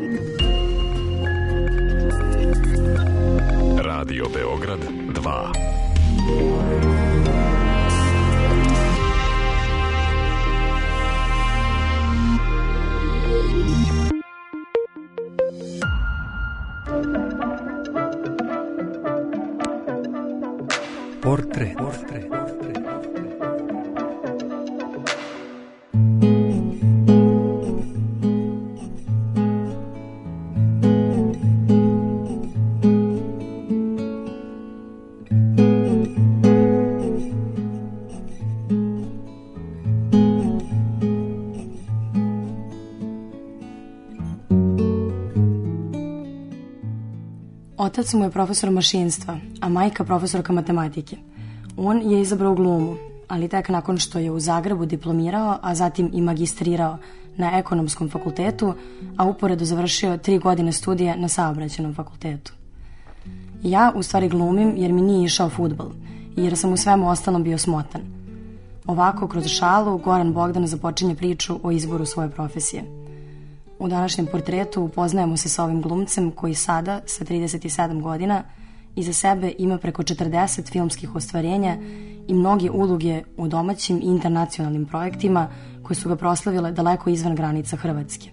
Radio Beograd 2. Portret. Otac mu je profesor mašinstva, a majka profesorka matematike. On je izabrao glumu, ali tek nakon što je u Zagrebu diplomirao, a zatim i magistrirao na ekonomskom fakultetu, a uporedo završio 3 godine studija na saobraćajnom fakultetu. Ja u stvari glumim jer mi nije išao fudbal, jer sam u svemu ostalom bio smotan. Ovako, kroz šalu, Goran Bogdan započinje priču o izboru svoje profesije. U današnjem portretu upoznajemo se sa ovim glumcem koji sada, sa 37 godina, iza sebe ima preko 40 filmskih ostvarenja i mnoge uloge u domaćim i internacionalnim projektima koje su ga proslavile daleko izvan granica Hrvatske.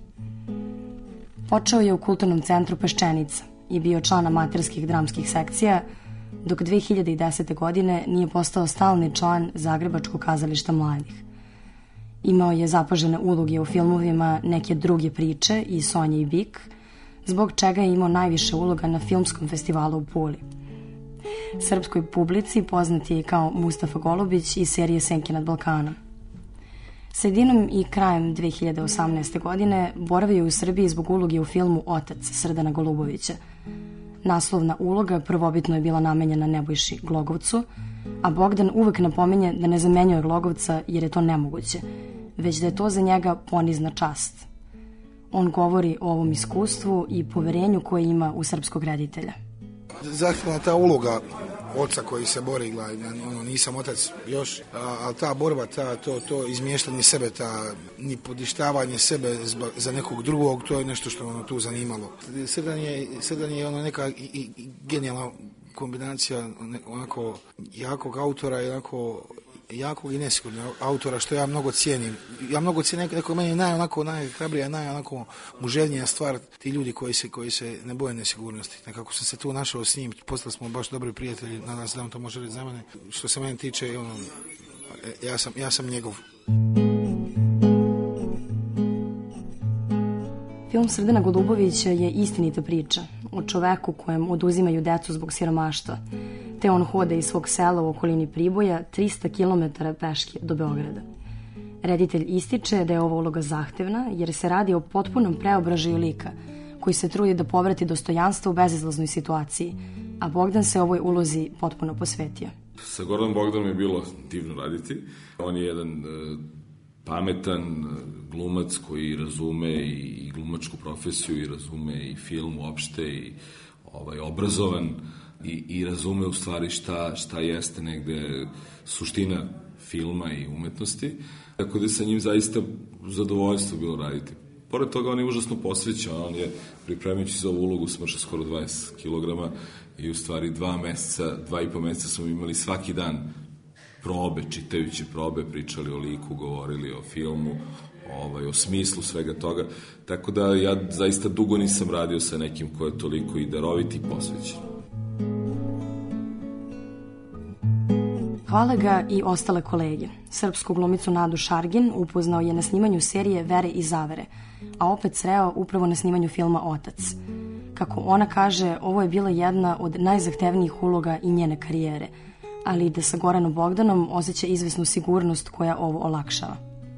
Počeo je u Kulturnom centru Peščenica i bio član amaterskih dramskih sekcija, dok 2010. godine nije postao stalni član Zagrebačkog kazališta mladih. Imao je zapažene uloge u filmovima Neke druge priče i Sonja i Bik, zbog čega je imao najviše uloga na filmskom festivalu u Puli. Srpskoj publici poznat je kao Mustafa Golubić iz serije Senke nad Balkanom. Sredinom i krajem 2018. godine boravio je u Srbiji zbog uloge u filmu Otac Srdana Golubovića. Naslovna uloga prvobitno je bila namenjena Nebojši Glogovcu, a Bogdan uvek napominje da ne zamenjuje Glogovca jer je to nemoguće, već da je to za njega ponizna čast. On govori o ovom iskustvu i poverenju koje ima u srpskog reditelja. Zahtjevna ta uloga oca koji se bori, nisam otac još, ali ta borba, to izmještanje sebe, ni podištavanje sebe za nekog drugog, to je nešto što me tu zanimalo. Srdan je neka genijalna kombinacija onako jakog autora i onako jakog i nesigurnog autora, što ja mnogo cijenim. Ja mnogo cijenim, neko meni najhrabrija, muževnija stvar, ti ljudi koji se ne boje nesigurnosti. Nekako sam se tu našao s njim, postali smo baš dobri prijatelji, nadam se da on to može reći za mene. Što se mene tiče, ja sam njegov. Film Srdana Golubovića je istinita priča o čoveku kojem oduzimaju decu zbog siromaštva, te on hoda iz svog sela u okolini Priboja 300 km peške do Beograda. Reditelj ističe da je ova uloga zahtevna jer se radi o potpunom preobražaju lika koji se trudi da povrati dostojanstvo u bezizlaznoj situaciji, a Bogdan se ovoj ulozi potpuno posvetio. Sa Goranom Bogdanom je bilo divno raditi. On je jedan pametan glumac koji razume i glumačku profesiju i razume i film uopšte i obrazovan i razume u stvari šta jeste negde suština filma i umetnosti. Tako da je sa njim zaista zadovoljstvo bilo raditi. Pored toga on je užasno posvećen, on je pripremajući za ovu ulogu smršao skoro 20 kg i u stvari 2,5 meseca smo imali svaki dan probe, čitajući probe, pričali o liku, govorili o filmu, o smislu svega toga. Tako da ja zaista dugo nisam radio sa nekim ko je toliko i darovit i posvećen. Hvale ga i ostale kolege. Srpsku glumicu Nadu Šargin upoznao je na snimanju serije Vere i zavere, a opet sreo upravo na snimanju filma Otac. Kako ona kaže, ovo je bila jedna od najzahtevnijih uloga i njene karijere, ali i da sa Goranom Bogdanom osjeća izvesnu sigurnost koja ovo olakšava.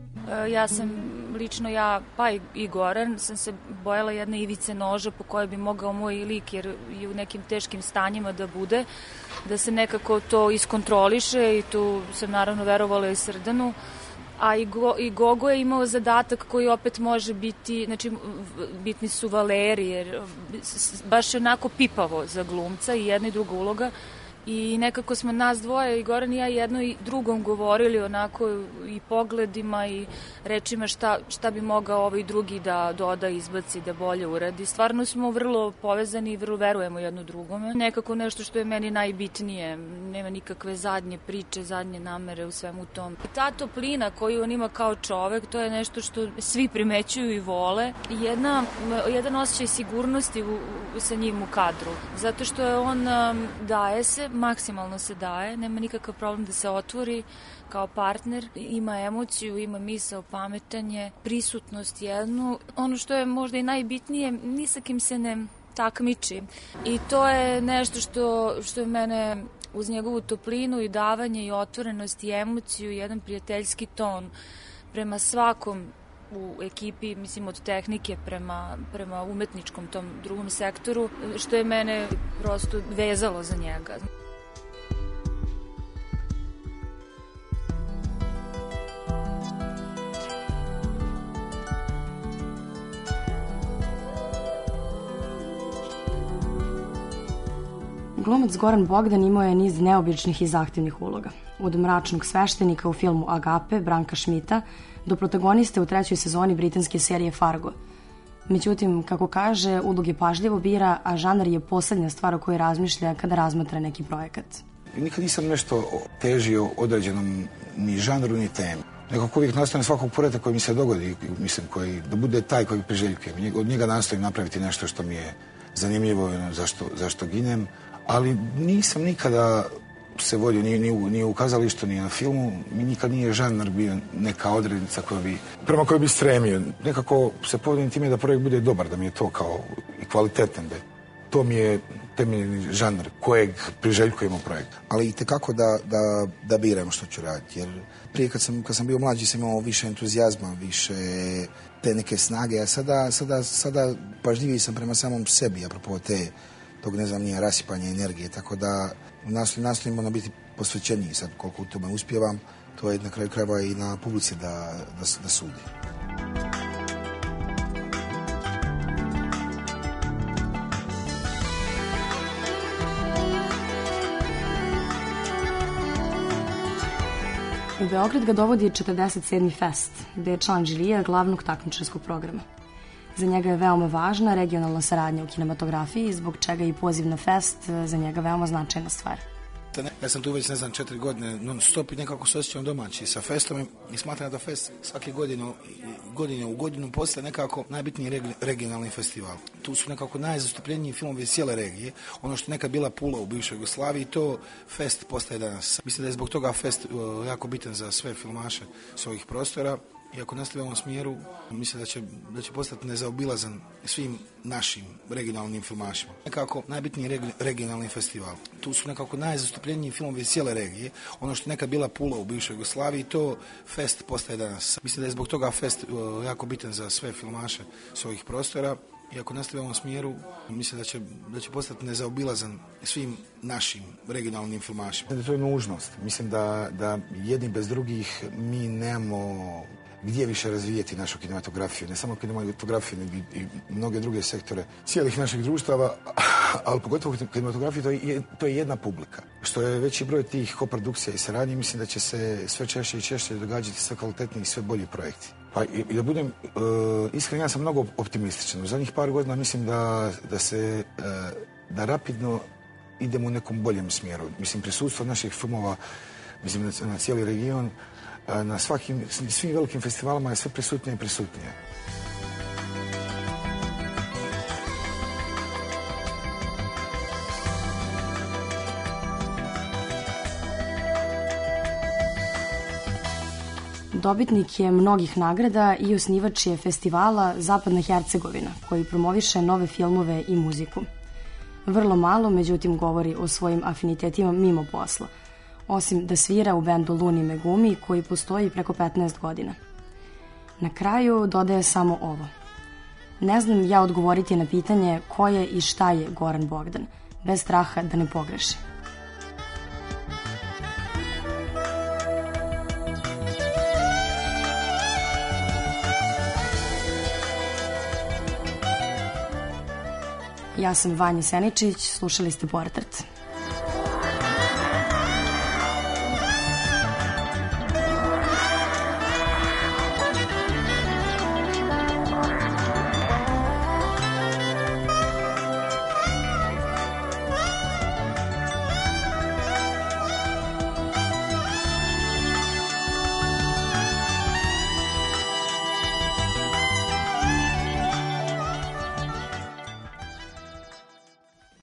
Pa i Goran, sam se bojala jedne ivice noža po kojoj bi mogao moj lik, jer i u nekim teškim stanjima da bude, da se nekako to iskontroliše i tu sam naravno verovala i Srdanu. A i Gogo je imao zadatak koji opet može biti, znači bitni su Valeri, jer baš je onako pipavo za glumca i jedna i druga uloga. I nekako smo nas dvoje, i Goran i ja, jedno i drugom govorili onako i pogledima i rečima šta bi mogao ovaj drugi da doda, izbaci, da bolje uradi. Stvarno smo vrlo povezani i vrlo verujemo jedno drugome. Nekako nešto što je meni najbitnije, nema nikakve zadnje priče, zadnje namere u svemu tom. I ta toplina koju on ima kao čovek, to je nešto što svi primećuju i vole. Jedan osjećaj sigurnosti sa njim u kadru. Zato što je on daje se, maksimalno se daje, nema nikakav problem da se otvori kao partner, ima emociju, ima misao, pametanje, prisutnost jednu. Ono što je možda i najbitnije, ni sa kim se ne takmiči. I to je nešto što je mene uz njegovu toplinu i davanje i otvorenost i emociju, jedan prijateljski ton prema svakom u ekipi, mislim od tehnike prema umetničkom tom drugom sektoru, što je mene prosto vezalo za njega. Glumac Goran Bogdan imao je niz neobičnih i zahtevnih uloga. Od mračnog sveštenika u filmu Agape, Branka Šmita, do protagoniste u 3. sezoni britanske serije Fargo. Međutim, kako kaže, uloge pažljivo bira, a žanar je poslednja stvar o kojoj razmišlja kada razmatra neki projekat. Nikad nisam nešto težio određenom ni žanru, ni temi. Nekako uvijek nastavim svakog projekta koji mi se dogodi, mislim, da bude taj koji priželjkujem. Od njega nastavim napraviti nešto što mi je zanimljivo, zašto ginem, ali nisam nikada se vodio ni u kazalištu, ni na filmu. Mi nikad nije žanar bio neka odrednica prema kojoj bi stremio. Nekako se povedim time da projekt bude dobar, da mi je to kao i kvalitetan. To mi je temeljni žanar kojeg priželjkujemo projekt. Ali itekako da biram što ću raditi. Jer prije kad sam bio mlađi sam imao više entuzijazma, više te neke snage, a sada pažljiviji sam prema samom sebi, apropo tog, ne znam, nije rasipanja energije, tako da nastojimo biti posvećeniji. Sad koliko u tome uspijevam, to je na kraju krajeva i na publici da sudi. U Beograd ga dovodi 47. fest, gde je član žirija glavnog takmičarskog programa. Za njega je veoma važna regionalna saradnja u kinematografiji, zbog čega i poziv na fest za njega veoma značajna stvar. Ja sam tu već, 4 godine non stop i nekako se osjećam domaći sa festom i smatram da fest svake godine u godinu postaje nekako najbitniji regionalni festival. Tu su nekako najzastupljeniji filmovi iz cijele regije. Ono što nekad bila Pula u bivšoj Jugoslaviji, to fest postaje danas. Mislim da je zbog toga fest jako bitan za sve filmaše s ovih prostora. I ako nastavimo u smjeru, mislim da će postati nezaobilazan svim našim regionalnim filmašima. Nekako najbitniji regionalni festival. Tu su nekako najzastupljeniji filmovi iz cijele regije. Ono što nekad bila Pula u bivšoj Jugoslaviji, to fest postaje danas. Mislim da je zbog toga fest jako bitan za sve filmaše s ovih prostora. I ako nastavimo u smjeru, mislim da će postati nezaobilazan svim našim regionalnim filmašima. To je nužnost. Mislim da jedni bez drugih mi nemamo gdje više razvijeti našu kinematografiju, ne samo kinematografiju, nego i mnoge druge sektore cijelih naših društava, ali pogotovo kinematografiju, to je jedna publika. Što je veći broj tih koprodukcija i saradnji, mislim da će se sve češće i češće događati sve kvalitetniji i sve bolji projekti. Pa i da budem iskren, ja sam mnogo optimističan. U zadnjih par godina mislim da rapidno idemo u nekom boljem smjeru. Mislim, prisustvo naših filmova, mislim, na cijeli region, na svim velikim festivalima je sve prisutnije i prisutnije. Dobitnik je mnogih nagrada i osnivač je festivala Zapadna Hercegovina, koji promoviše nove filmove i muziku. Vrlo malo, međutim, govori o svojim afinitetima mimo posla, osim da svira u bendu Luni Megumi, koji postoji preko 15 godina. Na kraju dodaje samo ovo. Ne znam ja odgovoriti na pitanje ko je i šta je Goran Bogdan, bez straha da ne pogreši. Ja sam Vanja Seničić, slušali ste Portret.